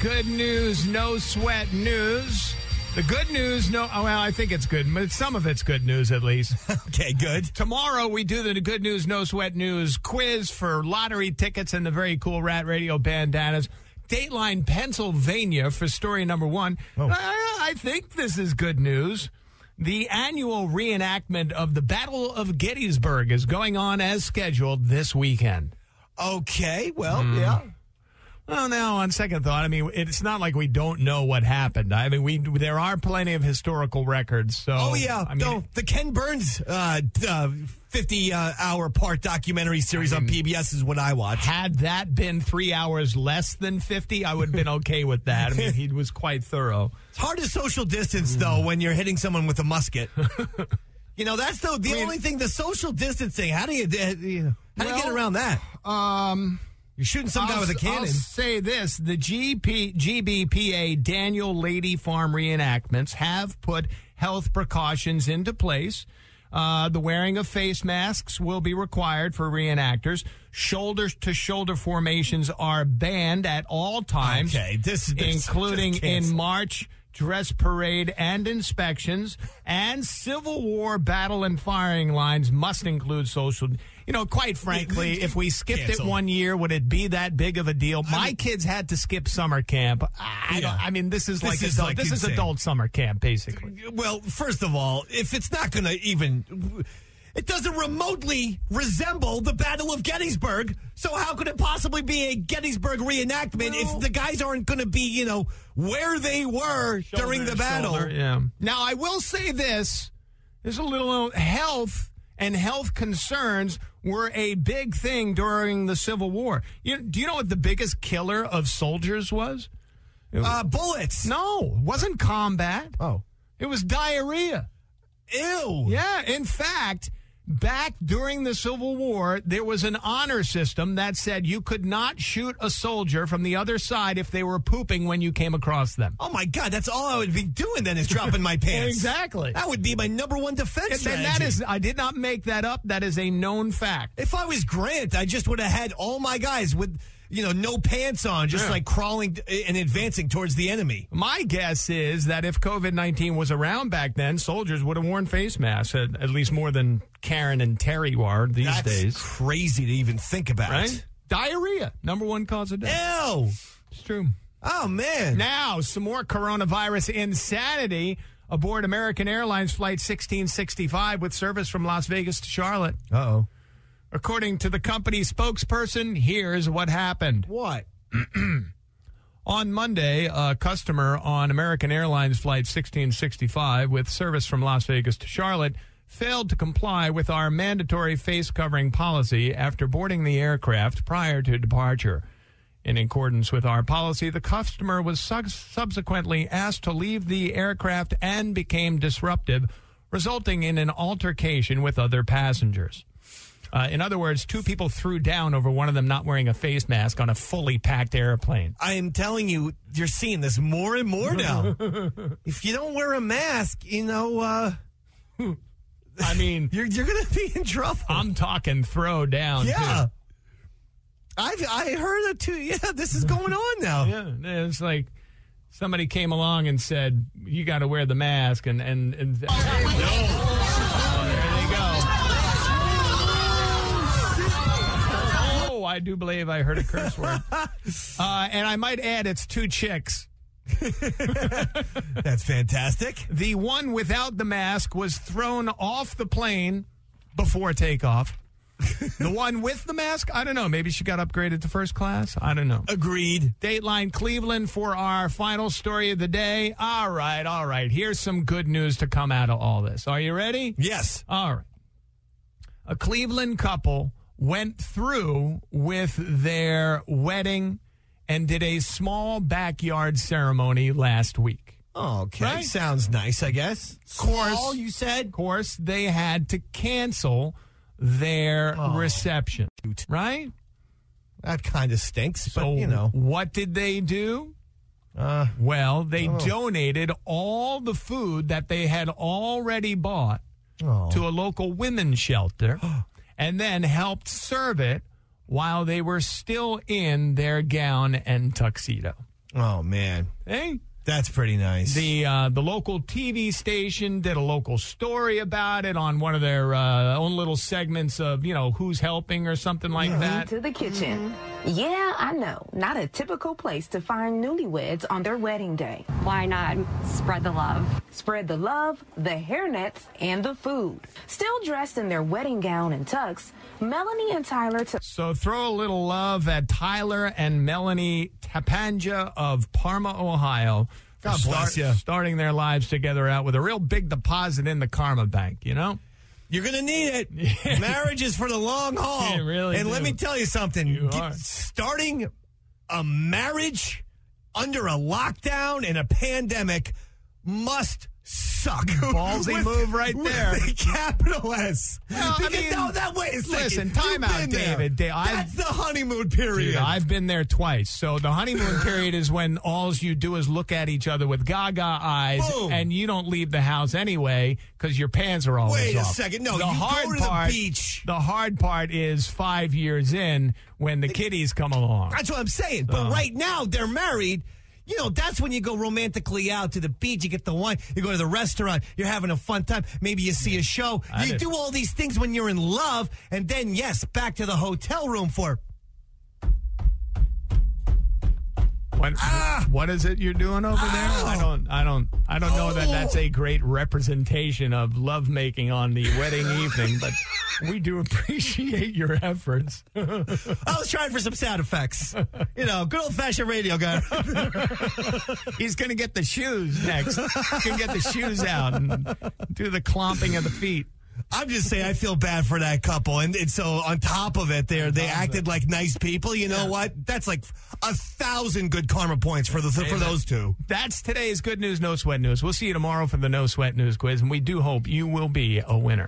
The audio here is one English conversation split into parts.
good news, no sweat news. The good news, I think it's good, but some of it's good news at least. Okay, good. Tomorrow we do the good news, no sweat news quiz for lottery tickets and the very cool Rat Radio bandanas. Dateline, Pennsylvania for story number 1. Oh. I think this is good news. The annual reenactment of the Battle of Gettysburg is going on as scheduled this weekend. Okay, well, yeah. Well, now, on second thought, I mean, it's not like we don't know what happened. I mean, there are plenty of historical records. So, oh, yeah. The Ken Burns 50-hour part documentary series on PBS is what I watched. Had that been 3 hours less than 50, I would have been okay with that. I mean, he was quite thorough. It's hard to social distance, though, when you're hitting someone with a musket. That's the only thing, the social distancing. How do you get around that? You're shooting some guy with a cannon. I'll say this. The GBPA Daniel Lady Farm reenactments have put health precautions into place. The wearing of face masks will be required for reenactors. Shoulder-to-shoulder formations are banned at all times. Okay, including in March, dress parade and inspections. And Civil War battle and firing lines must include social. Quite frankly, if we skipped it 1 year, would it be that big of a deal? My kids had to skip summer camp. This is adult summer camp, basically. Well, first of all, if it's not going to it doesn't remotely resemble the Battle of Gettysburg. So how could it possibly be a Gettysburg reenactment if the guys aren't going to be, where they were during the battle? Yeah. Now, I will say this. There's a little health and health concerns were a big thing during the Civil War. Do you know what the biggest killer of soldiers was? Bullets. No, it wasn't combat. Oh. It was diarrhea. Ew. Yeah, in fact, back during the Civil War, there was an honor system that said you could not shoot a soldier from the other side if they were pooping when you came across them. Oh, my God. That's all I would be doing then is dropping my pants. Exactly. That would be my number one defense strategy. I did not make that up. That is a known fact. If I was Grant, I just would have had all my guys with no pants on, just like crawling and advancing towards the enemy. My guess is that if COVID-19 was around back then, soldiers would have worn face masks, at least more than Karen and Terry were these days. That's crazy to even think about. Right? Diarrhea, number 1 cause of death. Ew. It's true. Oh, man. Now, some more coronavirus insanity aboard American Airlines Flight 1665 with service from Las Vegas to Charlotte. Uh-oh. According to the company's spokesperson, here's what happened. What? On Monday, a customer on American Airlines Flight 1665 with service from Las Vegas to Charlotte failed to comply with our mandatory face covering policy after boarding the aircraft prior to departure. In accordance with our policy, the customer was subsequently asked to leave the aircraft and became disruptive, resulting in an altercation with other passengers. In other words, 2 people threw down over one of them not wearing a face mask on a fully packed airplane. I am telling you, you're seeing this more and more now. If you don't wear a mask, I mean, you're going to be in trouble. I'm talking throw down. Yeah. Too. I heard it too. Yeah, this is going on now. Yeah, it's like somebody came along and said, you got to wear the mask and no. I do believe I heard a curse word. And I might add, it's 2 chicks. That's fantastic. The one without the mask was thrown off the plane before takeoff. The one with the mask, I don't know. Maybe she got upgraded to first class. I don't know. Agreed. Dateline Cleveland for our final story of the day. All right. Here's some good news to come out of all this. Are you ready? Yes. All right. A Cleveland couple went through with their wedding and did a small backyard ceremony last week. Oh, okay. Right? Sounds nice, I guess. Small, you said? Of course, they had to cancel their reception. Shoot. Right? That kind of stinks, so, but, what did they do? Well, they donated all the food that they had already bought to a local women's shelter and then helped serve it while they were still in their gown and tuxedo. Oh, man. Hey? That's pretty nice. The local TV station did a local story about it on one of their own little segments of, who's helping or something like that. To the kitchen. Yeah, I know. Not a typical place to find newlyweds on their wedding day. Why not spread the love? Spread the love, the hairnets, and the food. Still dressed in their wedding gown and tux, Melanie and Tyler So throw a little love at Tyler and Melanie Tapanja of Parma, Ohio. God bless you. Starting their lives together out with a real big deposit in the Karma Bank, You're going to need it. Marriage is for the long haul. You really And do. let me tell you something. Are. Starting a marriage under a lockdown and a pandemic must suck. Ballsy move right there. With a capital S. Well, that way is listen, time out, David. That's the honeymoon period. Dude, I've been there twice. So the honeymoon period is when all you do is look at each other with gaga eyes, Boom. and you don't leave the house anyway because your pants are always Wait a off. second. No, the you hard go to part, the beach. The hard part is 5 years in when the kiddies come along. That's what I'm saying. But right now, they're married. That's when you go romantically out to the beach. You get the wine. You go to the restaurant. You're having a fun time. Maybe you see a show. You do all these things when you're in love. And then, yes, back to the hotel room for... What is it you're doing over there? I don't know that that's a great representation of lovemaking on the wedding evening, but we do appreciate your efforts. I was trying for some sound effects. Good old-fashioned radio guy. He's going to get the shoes next. He's going to get the shoes out and do the clomping of the feet. I'm just saying I feel bad for that couple. And so on top of it, they acted like nice people. You know what? That's like 1,000 good karma points for those two. That's today's Good News, No Sweat News. We'll see you tomorrow for the No Sweat News quiz, and we do hope you will be a winner.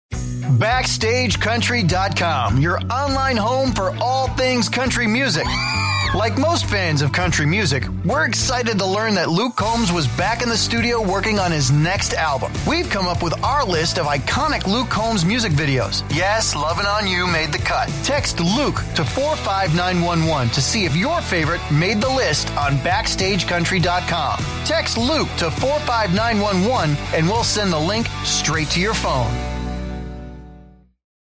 BackstageCountry.com, your online home for all things country music. Like most fans of country music, we're excited to learn that Luke Combs was back in the studio working on his next album. We've come up with our list of iconic Luke Combs music videos. Yes, Lovin' On You made the cut. Text Luke to 45911 to see if your favorite made the list on BackstageCountry.com. Text Luke to 45911 and we'll send the link straight to your phone.